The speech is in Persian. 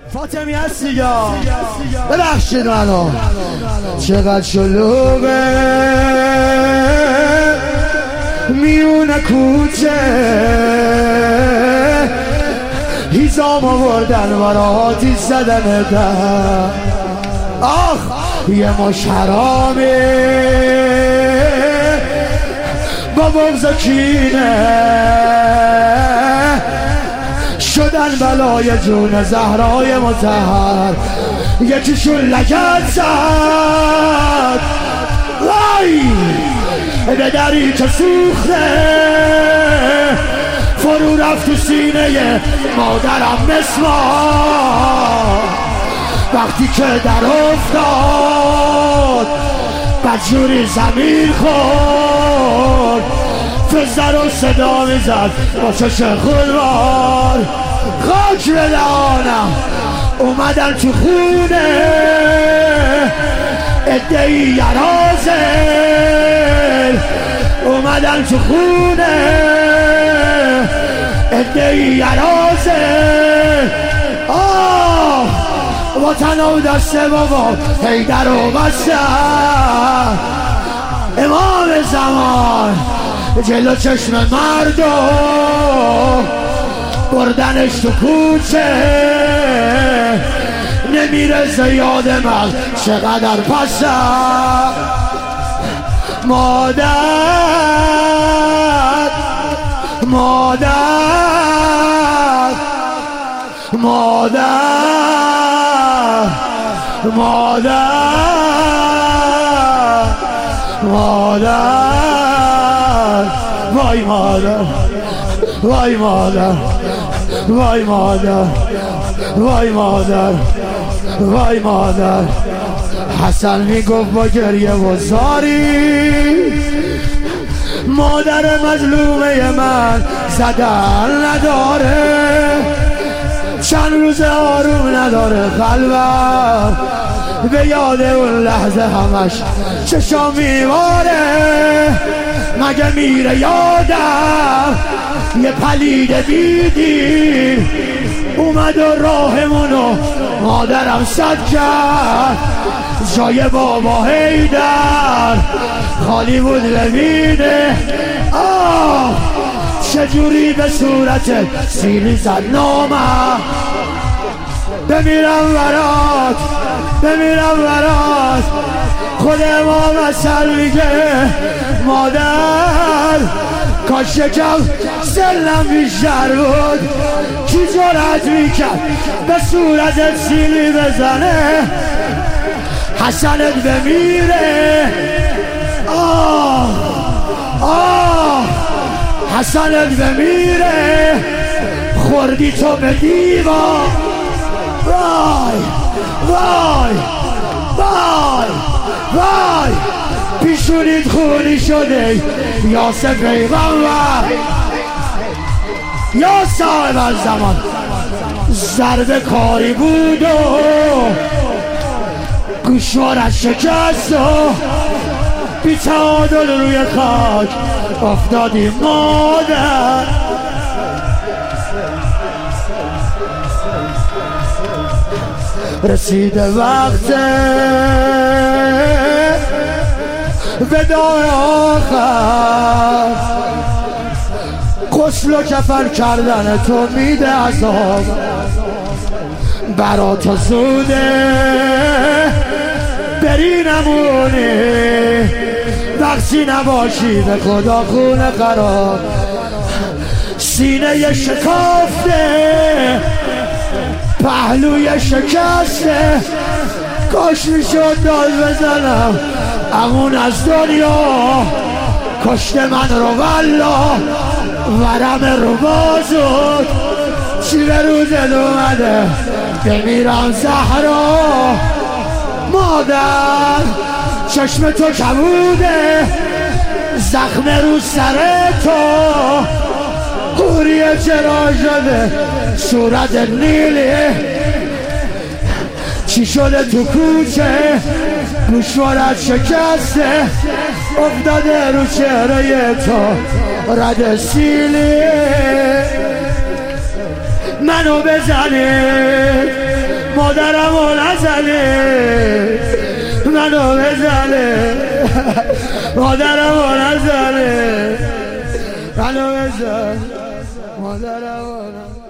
فاطمی هستی یا ببخشید منو چقدر شلوغه میونه کوچه هیزام آوردن براتی زدن در آخ یه مش حرامه با بغض و کینه شدن بلای جون زهرای مطهر یکیشون لگد زد وای به دری که سوخته فرو رفت تو سینه مادرم مسمار وقتی که در افتاد بدجوری زمین خورد فزر و صدا میزد با چش خودوار خاک به دهانم اومدن تو خونه ادهی یرازل اومدن تو خونه ادهی یرازل وطن و دست بابا حیدر و بستن امام زمان جلو چشم مردم بردنش تو کوچه نمیرسه یاد من چقدر پسم مادر مادر مادر مادر مادر وای مادر وای مادر وای مادر وای مادر وای مادر حسن میگفت با گریه و زاری مادر مظلومه من زدن نداره چند روز آروم نداره قلبم به یاد اون لحظه همش چشام میواره مگه میره یادم یه پلید دیدی اومد و راهمونو مادرم سد کرد جای بابا حیدر خالی بود ببینه آه چجوری به صورت سیلی زد نامم بمیرم برات بمیرم برات خود امام اصل میگه مادر کاش یکم سلم بیشتر بود کی جرأت میکرد به صورتت سیلی بزنه حسنت بمیره آه آه حسنت بمیره خوردی تو به دیوار وای وای وای وای پیشونید خونی شده یاسر پیغمبر یا صاحب الزمان ضربه کاری بود و گوشوارت شکست و بی تعادل روی خاک افتادی مادر رسیده وقت وداع آخر غسل و کفن کردن تو میده عذاب برا تو زوده بری نمونی وقتی نباشی به خدا خونه قرار سینه شکافته پهلوی شکسته کاش میشد داد بزنم امون از دنیا کشته من رو والله ورم رو بازود چی به روزت اومده بمیرم زهرا مادر چشم تو کبوده زخم رو سر تو قوریه چرا شده صورت نیلیه چی شده تو کوچه گوشوارت شکسته افتاده رو چهره تو رد سیلیه منو بزنید مادرمو نزنه منو بزنه مادرمو نزنه منو بزنه مادرمو